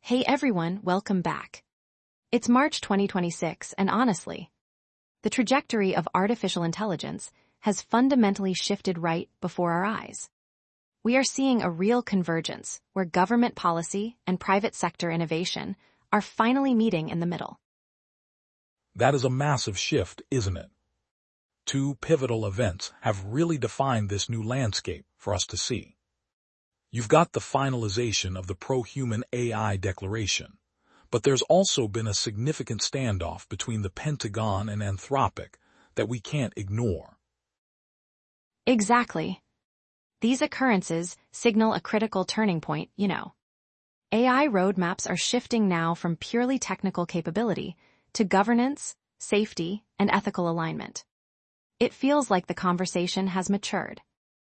Hey everyone, welcome back. It's March 2026 and honestly, the trajectory of artificial intelligence has fundamentally shifted right before our eyes. We are seeing a real convergence where government policy and private sector innovation are finally meeting in the middle. That is a massive shift, isn't it? Two pivotal events have really defined this new landscape for us to see. You've got the finalization of the pro-human AI declaration, but there's also been a significant standoff between the Pentagon and Anthropic that we can't ignore. Exactly. These occurrences signal a critical turning point, AI roadmaps are shifting now from purely technical capability to governance, safety, and ethical alignment. It feels like the conversation has matured.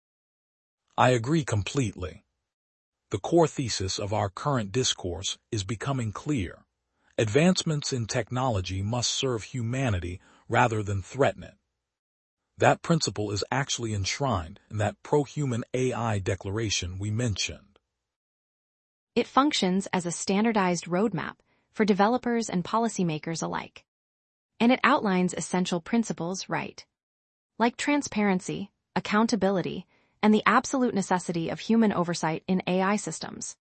I agree completely. The core thesis of our current discourse is becoming clear. Advancements in technology must serve humanity rather than threaten it. That principle is actually enshrined in that pro-human AI declaration we mentioned. It functions as a standardized roadmap for developers and policymakers alike. And it outlines essential principles, right? Like transparency, accountability, and the absolute necessity of human oversight in AI systems.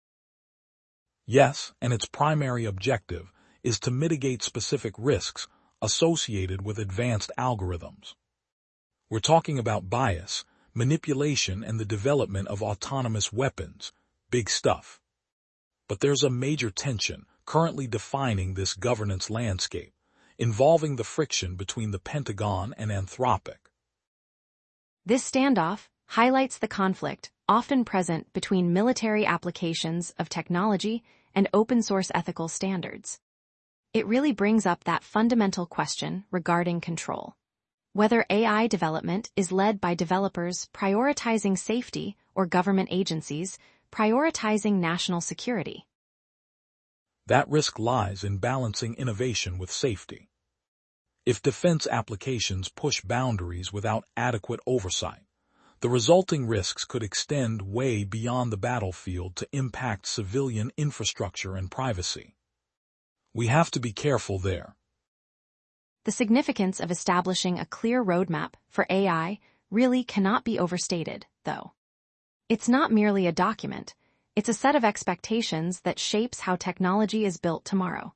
Yes, and its primary objective is to mitigate specific risks associated with advanced algorithms. We're talking about bias, manipulation, and the development of autonomous weapons, big stuff. But there's a major tension currently defining this governance landscape, involving the friction between the Pentagon and Anthropic. This standoff highlights the conflict often present between military applications of technology and open-source ethical standards. It really brings up that fundamental question regarding control. Whether AI development is led by developers prioritizing safety or government agencies prioritizing national security. That risk lies in balancing innovation with safety. If defense applications push boundaries without adequate oversight, the resulting risks could extend way beyond the battlefield to impact civilian infrastructure and privacy. We have to be careful there. The significance of establishing a clear roadmap for AI really cannot be overstated, though. It's not merely a document, it's a set of expectations that shapes how technology is built tomorrow.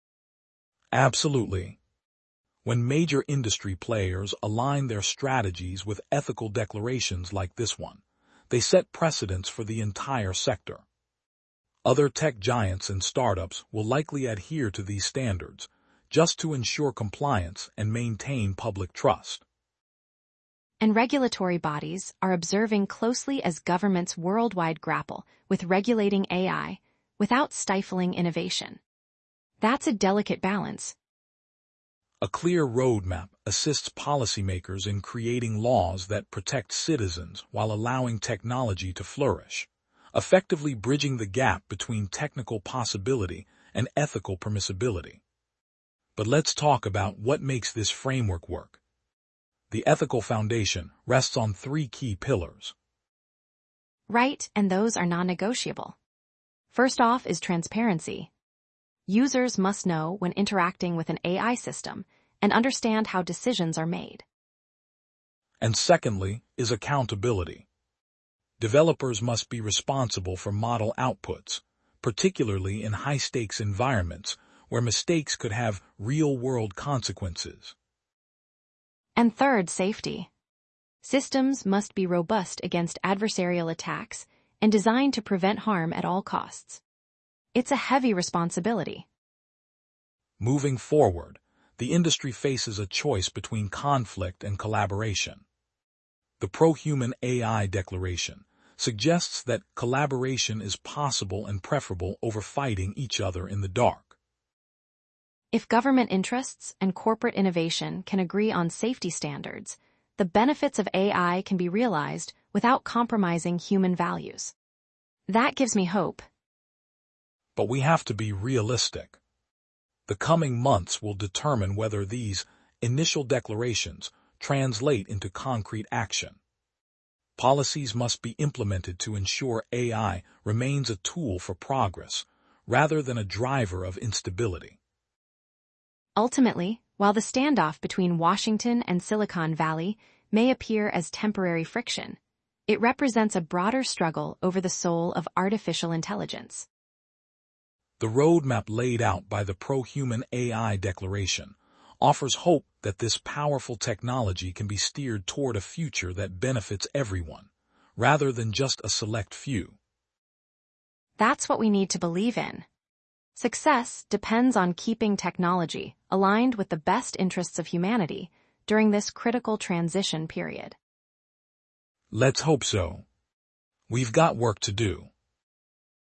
Absolutely. When major industry players align their strategies with ethical declarations like this one, they set precedents for the entire sector. Other tech giants and startups will likely adhere to these standards just to ensure compliance and maintain public trust. And regulatory bodies are observing closely as governments worldwide grapple with regulating AI without stifling innovation. That's a delicate balance. A clear roadmap assists policymakers in creating laws that protect citizens while allowing technology to flourish, effectively bridging the gap between technical possibility and ethical permissibility. But let's talk about what makes this framework work. The ethical foundation rests on three key pillars. Right, and those are non-negotiable. First off is transparency. Users must know when interacting with an AI system and understand how decisions are made. And secondly is accountability. Developers must be responsible for model outputs, particularly in high-stakes environments where mistakes could have real-world consequences. And third, safety. Systems must be robust against adversarial attacks and designed to prevent harm at all costs. It's a heavy responsibility. Moving forward, the industry faces a choice between conflict and collaboration. The pro-human AI declaration suggests that collaboration is possible and preferable over fighting each other in the dark. If government interests and corporate innovation can agree on safety standards, the benefits of AI can be realized without compromising human values. That gives me hope. But we have to be realistic. The coming months will determine whether these initial declarations translate into concrete action. Policies must be implemented to ensure AI remains a tool for progress rather than a driver of instability. Ultimately, while the standoff between Washington and Silicon Valley may appear as temporary friction, it represents a broader struggle over the soul of artificial intelligence. The roadmap laid out by the Pro-Human AI Declaration offers hope that this powerful technology can be steered toward a future that benefits everyone, rather than just a select few. That's what we need to believe in. Success depends on keeping technology aligned with the best interests of humanity during this critical transition period. Let's hope so. We've got work to do.